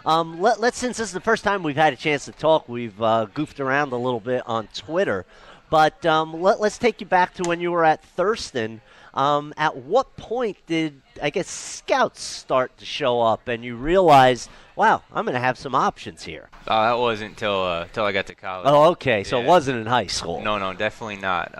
Since this is the first time we've had a chance to talk, we've goofed around a little bit on Twitter. But let's take you back to when you were at Thurston. At what point did, I guess, scouts start to show up and you realize, wow, I'm going to have some options here? That wasn't till I got to college. Oh, okay. So it wasn't in high school. No, definitely not.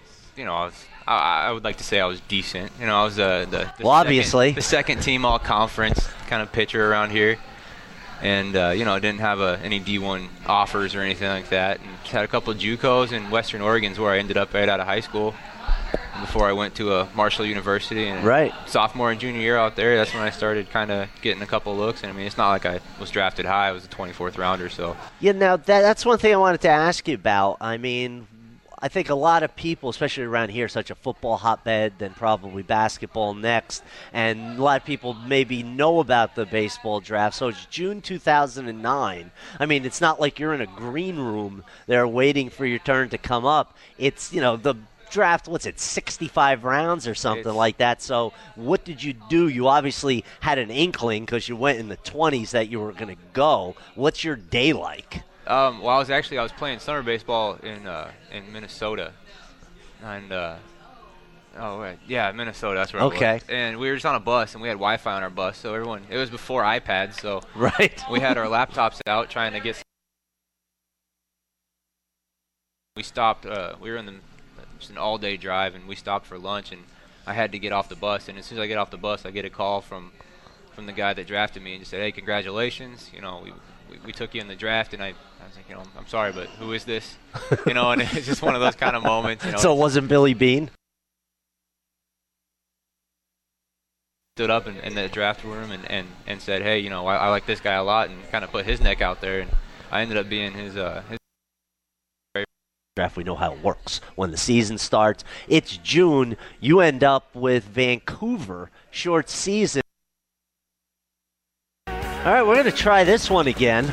I would like to say I was decent. I was obviously the second team all conference kind of pitcher around here. And, I didn't have any D1 offers or anything like that. And had a couple of JUCOs in Western Oregon's where I ended up right out of high school before I went to Marshall University. And sophomore and junior year out there, that's when I started kind of getting a couple of looks. And, it's not like I was drafted high. I was a 24th rounder. So. Yeah, now that's one thing I wanted to ask you about. I think a lot of people, especially around here, such a football hotbed, then probably basketball next, and a lot of people maybe know about the baseball draft. So it's June 2009. It's not like you're in a green room there waiting for your turn to come up. It's, the draft, 65 rounds or something like that. So what did you do? You obviously had an inkling because you went in the 20s that you were going to go. What's your day like? I was playing summer baseball in Minnesota, and Minnesota. That's where I was. And we were just on a bus, and we had Wi-Fi on our bus, so it was before iPads, so we had our laptops out trying to get. We stopped. We were in just an all-day drive, and we stopped for lunch, and I had to get off the bus. And as soon as I get off the bus, I get a call from the guy that drafted me, and just said, "Hey, congratulations! We took you in the draft," and I was like, I'm sorry, but who is this? And it's just one of those kind of moments. So it wasn't Billy Beane? Stood up in the draft room and said, hey, I like this guy a lot, and kind of put his neck out there, and I ended up being his draft. We know how it works. When the season starts, it's June. You end up with Vancouver, short season. All right, we're going to try this one again.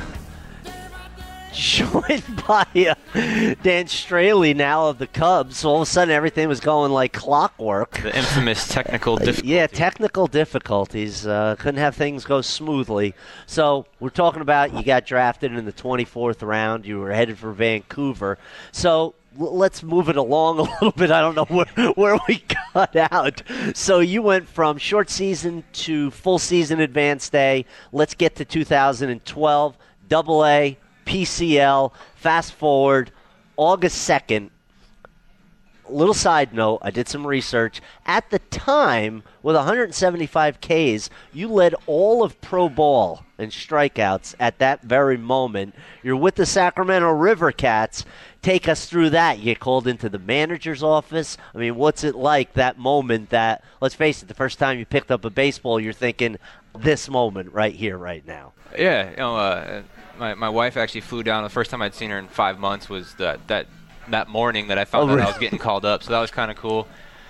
Joined by Dan Straley now of the Cubs. So all of a sudden everything was going like clockwork. The infamous technical difficulties. Yeah, technical difficulties. Couldn't have things go smoothly. So we're talking about you got drafted in the 24th round. You were headed for Vancouver. So let's move it along a little bit. I don't know where we got out. So you went from short season to full season advanced A. Let's get to 2012, Double-A, PCL. Fast forward, August 2nd. Little side note, I did some research. At the time, with 175 Ks, you led all of pro ball in strikeouts at that very moment. You're with the Sacramento River Cats. Take us through that. You get called into the manager's office. What's it like, that moment that, let's face it, the first time you picked up a baseball, you're thinking, this moment right here, right now? Yeah, my wife actually flew down. The first time I'd seen her in 5 months was that morning that I found out I was getting called up, so that was kind of cool.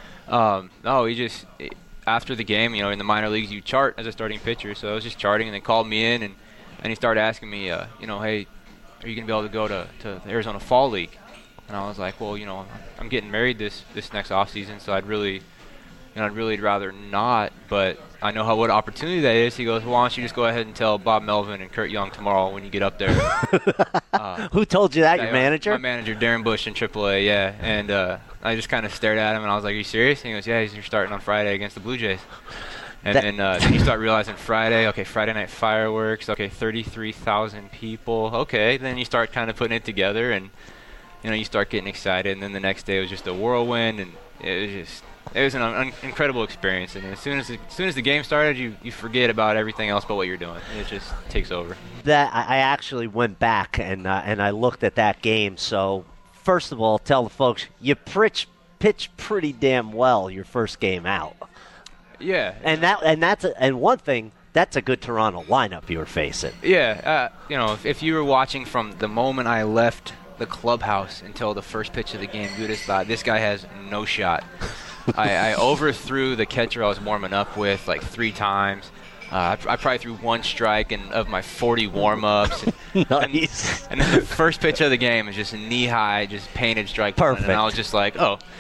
After the game, in the minor leagues, you chart as a starting pitcher, so I was just charting, and they called me in, and he started asking me, hey, are you going to be able to go to the Arizona Fall League? And I was like, well, I'm getting married this next off season, so I'd really rather not, but I know what opportunity that is. He goes, well, why don't you just go ahead and tell Bob Melvin and Kurt Young tomorrow when you get up there. Who told you that, your manager? My manager, Darren Bush in AAA, yeah. And I just kind of stared at him, and I was like, are you serious? And he goes, yeah, you're starting on Friday against the Blue Jays. And then you start realizing Friday night fireworks, 33,000 people. Okay, then you start kind of putting it together, and you start getting excited. And then the next day was just a whirlwind, and it was an incredible experience. And as soon as the game started, you forget about everything else but what you're doing. It just takes over. That I actually went back and I looked at that game. So first of all, tell the folks you pitched pretty damn well your first game out. Yeah, and one thing, that's a good Toronto lineup you were facing. Yeah, if you were watching from the moment I left the clubhouse until the first pitch of the game, you would have thought this guy has no shot. I overthrew the catcher I was warming up with like 3 times. I probably threw 1 strike of my 40 warm-ups. Nice. And then the first pitch of the game is just a knee-high, just painted strike. Perfect. And I was just like, oh.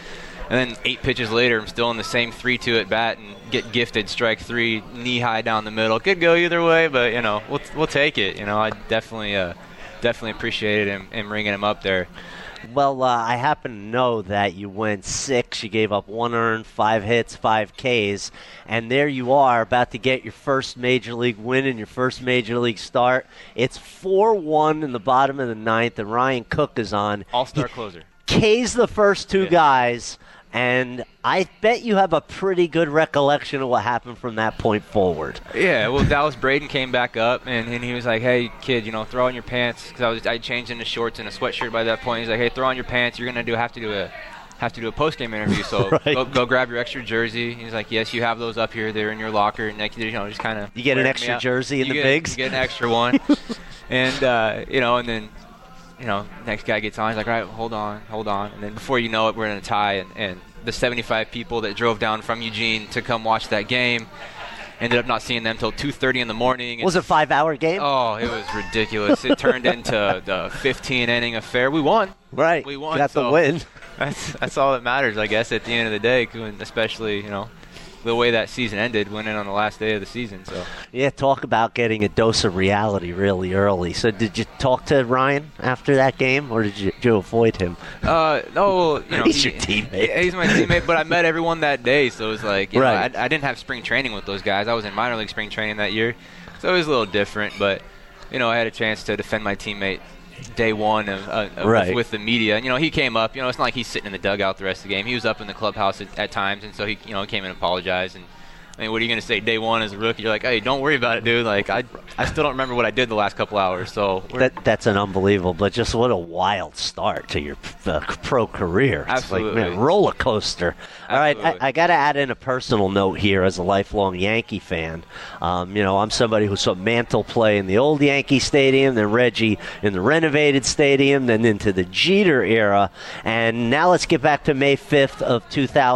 And then 8 pitches later, I'm still in the same 3-2 at bat and get gifted strike 3, knee high down the middle. Could go either way, but we'll take it. I definitely appreciated him ringing him up there. Well, I happen to know that you went 6. You gave up 1 earned, 5 hits, 5 Ks, and there you are about to get your first major league win and your first major league start. It's 4-1 in the bottom of the 9th, and Ryan Cook is on. All-star closer. K's the first 2 guys, and I bet you have a pretty good recollection of what happened from that point forward. Yeah, well, Dallas Braden came back up, and he was like, hey, kid, throw on your pants, because I changed into shorts and a sweatshirt by that point. He's like, hey, throw on your pants. You're going to have to do a post-game interview, so right. go grab your extra jersey. He's like, yes, you have those up here. They're in your locker. And just kind of you get an extra jersey in the bigs? You get an extra one. And, and then, next guy gets on. He's like, all right, hold on. And then before you know it, we're in a tie, and the 75 people that drove down from Eugene to come watch that game ended up not seeing them until 2:30 in the morning. Was it a 5-hour game? Oh, it was ridiculous. It turned into the 15-inning affair. We won. Right. We won. Got the win. That's all that matters, I guess, at the end of the day, especially, the way that season ended, winning on the last day of the season. So yeah, talk about getting a dose of reality really early. So did you talk to Ryan after that game, or did you avoid him? No, he's your teammate. Yeah, he's my teammate, but I met everyone that day, so it was like, right. I didn't have spring training with those guys. I was in minor league spring training that year, so it was a little different. But I had a chance to defend my teammate day one right. with the media. He came up. It's not like he's sitting in the dugout the rest of the game. He was up in the clubhouse at times, and so he came in and apologized. And I mean, what are you going to say day one as a rookie? You're like, hey, don't worry about it, dude. Like, I still don't remember what I did the last couple hours. So that's an unbelievable, but just what a wild start to your pro career. It's Absolutely. like, man, roller coaster. Absolutely. All right, I got to add in a personal note here as a lifelong Yankee fan. I'm somebody who saw Mantle play in the old Yankee Stadium, then Reggie in the renovated stadium, then into the Jeter era. And now let's get back to May 5th of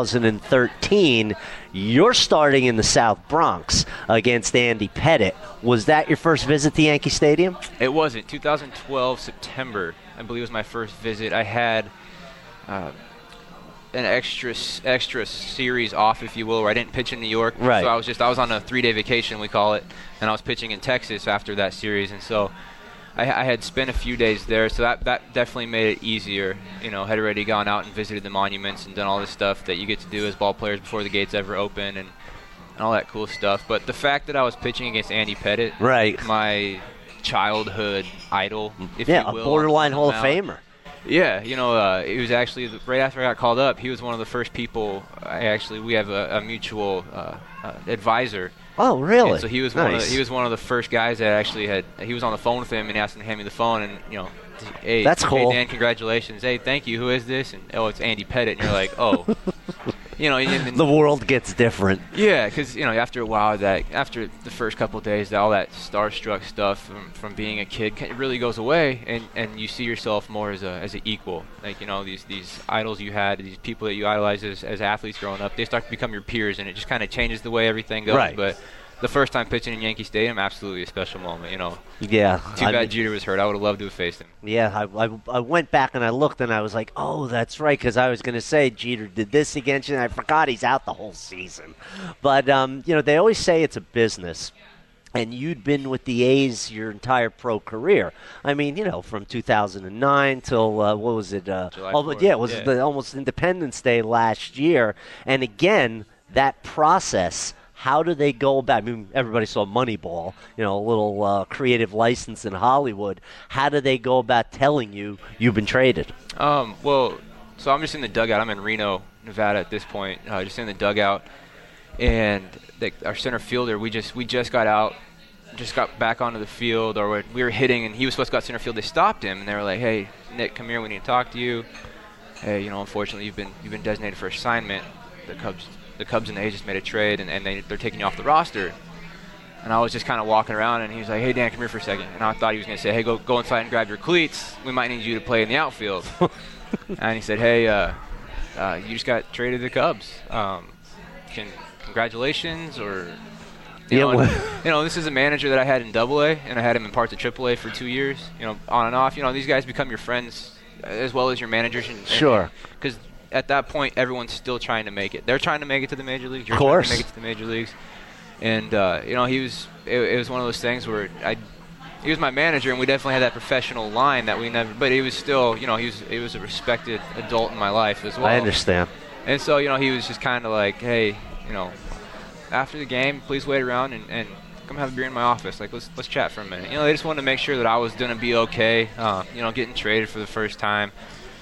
2013. You're starting in the South Bronx against Andy Pettitte. Was that your first visit to Yankee Stadium? It wasn't. 2012 September, I believe, was my first visit. I had an extra series off, if you will, where I didn't pitch in New York. Right. So I was on a 3-day vacation, we call it, and I was pitching in Texas after that series, and so I had spent a few days there, so that definitely made it easier. Had already gone out and visited the monuments and done all this stuff that you get to do as ball players before the gates ever open and all that cool stuff. But the fact that I was pitching against Andy Pettitte, right, my childhood idol, if you will, a borderline Hall of Famer. Yeah, it was actually right after I got called up. He was one of the first people. We have a mutual advisor. Oh, really? And so he was nice. one of the first guys that actually he was on the phone with him, and he asked him to hand me the phone, and hey, that's cool. Hey Dan, congratulations. Hey, thank you. Who is this? And it's Andy Pettitte. And you're like, oh, the world gets different. Yeah, because after a while, after the first couple of days, all that starstruck stuff from being a kid, it really goes away, and you see yourself more as an equal. Like these idols you had, these people that you idolized as athletes growing up, they start to become your peers, and it just kind of changes the way everything goes. Right. But the first time pitching in Yankee Stadium, absolutely a special moment. Yeah. Too bad Jeter was hurt. I would have loved to have faced him. Yeah, I went back and I looked and I was like, oh, that's right, because I was going to say Jeter did this against you, and I forgot he's out the whole season. But, they always say it's a business. And you'd been with the A's your entire pro career. I mean, from 2009 till, what was it? July 4th. It was the almost Independence Day last year. And again, that process, how do they go about? I mean, everybody saw Moneyball, a little creative license in Hollywood. How do they go about telling you you've been traded? Well, so I'm just in the dugout. I'm in Reno, Nevada at this point, just in the dugout. And our center fielder, we just got back onto the field, or we were hitting, and he was supposed to go out center field. They stopped him, and they were like, "Hey, Nick, come here. We need to talk to you. Hey, unfortunately, you've been designated for assignment. The Cubs and the A's just made a trade, and they're taking you off the roster." And I was just kind of walking around, and he was like, "Hey, Dan, come here for a second." And I thought he was going to say, "Hey, go inside and grab your cleats. We might need you to play in the outfield." And he said, "Hey, you just got traded to the Cubs. Congratulations," or this is a manager that I had in AA, and I had him in parts of AAA for 2 years. On and off. These guys become your friends as well as your managers. Sure. Because at that point, everyone's still trying to make it. They're trying to make it to the major leagues. You're Of course. trying to make it to the major leagues. And, it was one of those things where he was my manager, and we definitely had that professional line that we never – but he was still, he was a respected adult in my life as well. I understand. And so, he was just kind of like, hey, after the game, please wait around and come have a beer in my office. Like, let's chat for a minute. They just wanted to make sure that I was going to be okay, getting traded for the first time.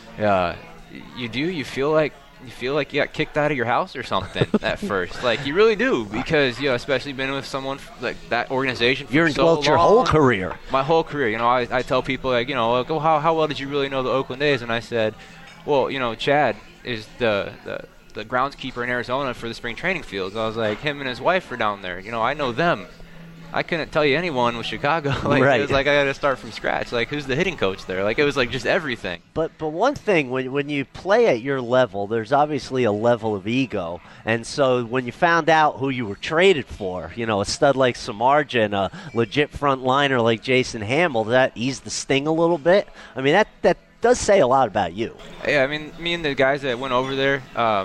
You feel like you got kicked out of your house or something at first. Like, you really do, because, especially been with someone like that organization for You're so involved your long. whole career. My whole career. I tell people, like, how well did you really know the Oakland A's? And I said, well, Chad is the groundskeeper in Arizona for the spring training fields. I was like, him and his wife are down there. I know them. I couldn't tell you anyone with Chicago. Like, right. It was like I got to start from scratch. Like, who's the hitting coach there? Like, it was like just everything. But one thing, when you play at your level, there's obviously a level of ego. And so when you found out who you were traded for, a stud like Samardzija and a legit front liner like Jason Hamill, that eased the sting a little bit? I mean, that does say a lot about you. Yeah, I mean, me and the guys that went over there,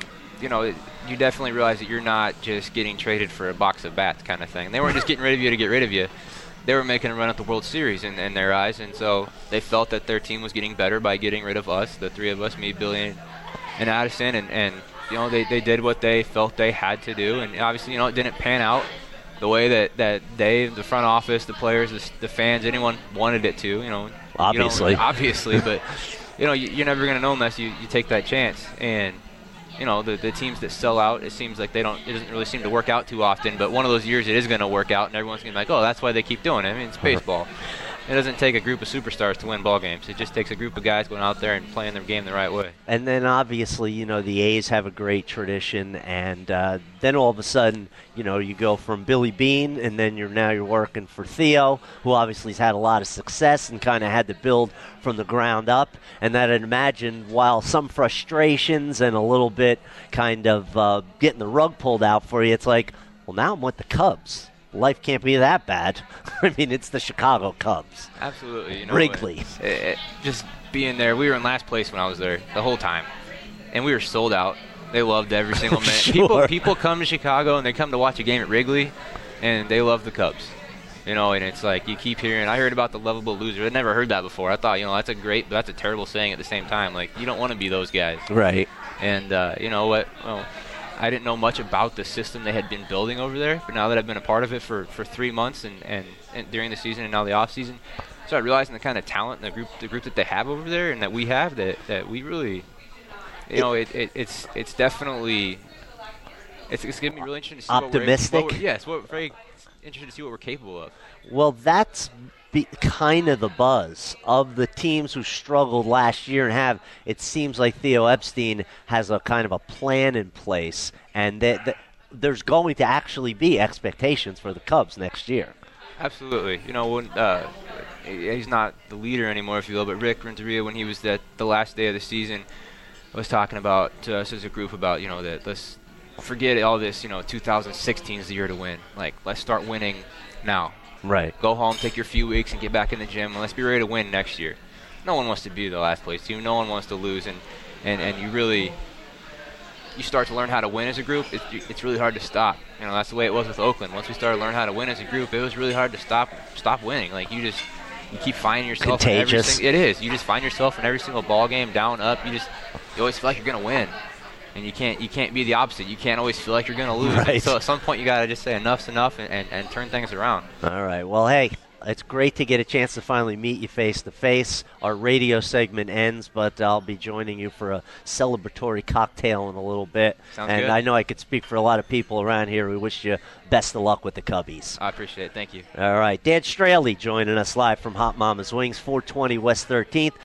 you definitely realize that you're not just getting traded for a box of bats kind of thing. They weren't just getting rid of you to get rid of you. They were making a run at the World Series in their eyes, and so they felt that their team was getting better by getting rid of us, the three of us, me, Billy, and Addison, and they did what they felt they had to do, and obviously, it didn't pan out the way that they, the front office, the players, the fans, anyone wanted it to, Obviously. Obviously, but, you're never going to know unless you take that chance, and the teams that sell out, it seems like it doesn't really seem to work out too often, but one of those years it is going to work out, and everyone's going to be like, oh, that's why they keep doing it. I mean, it's baseball. It doesn't take a group of superstars to win ball games. It just takes a group of guys going out there and playing their game the right way. And then obviously, the A's have a great tradition, and then all of a sudden, you go from Billy Beane, and then you're working for Theo, who obviously has had a lot of success and kind of had to build from the ground up. And that I'd imagine, while some frustrations and a little bit kind of getting the rug pulled out for you, it's like, well, now I'm with the Cubs. Life can't be that bad. I mean, it's the Chicago Cubs. Absolutely. Wrigley. Just being there, we were in last place when I was there the whole time, and we were sold out. They loved every single minute. Sure. People come to Chicago and they come to watch a game at Wrigley, and they love the Cubs. And it's like you keep hearing. I heard about the lovable loser. I'd never heard that before. I thought, that's a great, but that's a terrible saying at the same time. Like, you don't want to be those guys. Right. And you know what? Well, I didn't know much about the system they had been building over there, but now that I've been a part of it for 3 months and during the season and now the off season, so I realizing the kind of talent and the group that they have over there and that we have that we really, it's definitely it's going to be really interesting to see optimistic. We're very interested to see what we're capable of. Well, that's kind of the buzz of the teams who struggled last year and it seems like Theo Epstein has a kind of a plan in place, and that there's going to actually be expectations for the Cubs next year. Absolutely. When he's not the leader anymore, if you will, but Rick Renteria, when he was at the last day of the season, was talking about to us as a group about, that let's forget all this, 2016 is the year to win. Like, let's start winning now. Right. Go home, take your few weeks, and get back in the gym, and let's be ready to win next year. No one wants to be the last place team. No one wants to lose, and you really start to learn how to win as a group. It's really hard to stop. That's the way it was with Oakland. Once we started to learn how to win as a group, it was really hard to stop winning. Like, you keep finding yourself. Contagious. It is. You just find yourself in every single ball game, down, up. You always feel like you're gonna win. And you can't be the opposite. You can't always feel like you're going to lose. Right. So at some point you got to just say enough's enough and turn things around. All right. Well, hey, it's great to get a chance to finally meet you face to face. Our radio segment ends, but I'll be joining you for a celebratory cocktail in a little bit. Sounds and good. I know I could speak for a lot of people around here. We wish you best of luck with the Cubbies. I appreciate it. Thank you. All right. Dan Straley joining us live from Hot Mama's Wings, 420 West 13th.